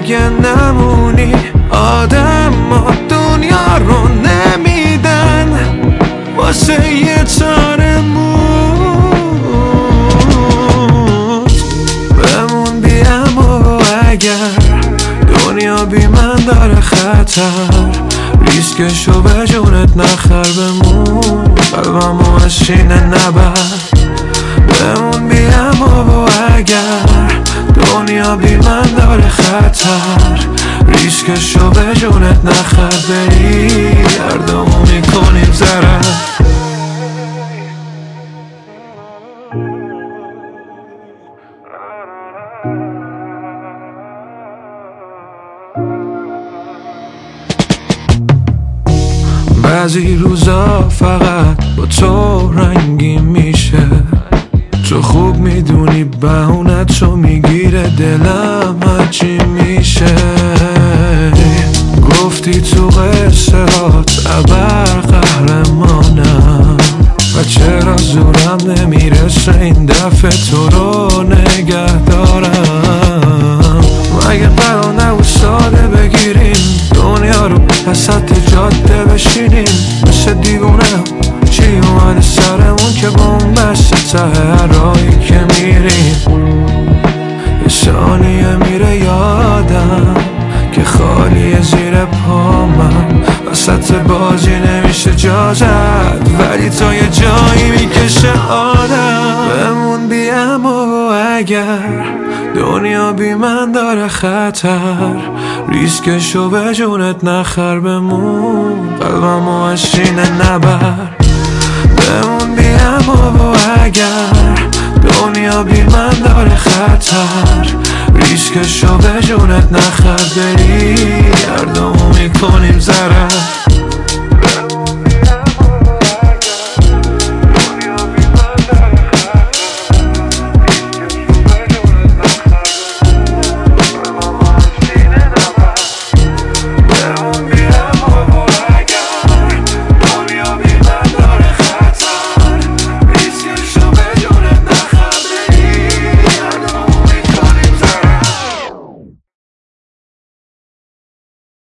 اگه نمونی آدم ما دنیا رو نمیدن واسه یه تار موت. بمون بیم و اگر دنیا بی من داره خطر ریسکشو به جونت نخر بمون قلبمو از شینه نبر. بمون بیم و اگر دنیا بی من داره خطر ریسکشو به جونت نخر بری هردومو میکنیم ضرر. بعضی روزا فقط با تو رنگی میشه تو خوب میدونی بهونت رو میگیره دلم هرچی میشه. گفتی تو قصه هات ابر قهرمانم و چرا زورم نمیرسه این دفعه تو رو نگه دارم. مگه قرار نبود ساده بگیریم دنیا رو وسط جاده بشینیم مثل دیوونه چی اومده سرمون که بومبسته ته هر راهی که میریم. یه ثانیه میره یادم که خالیه زیر پامم وسط بازی نمیشه جا زد ولی تا یه جایی میکشه آدم. بمون بیم و اگر دنیا بی من داره خطر ریسکشو به جونت نخر بمون قلبمو از شینه نبر. بمون بیم و اگر دنیا بی من داره خطر ریسکشو به جونت نخر بری هردومو میکنیم ضرر.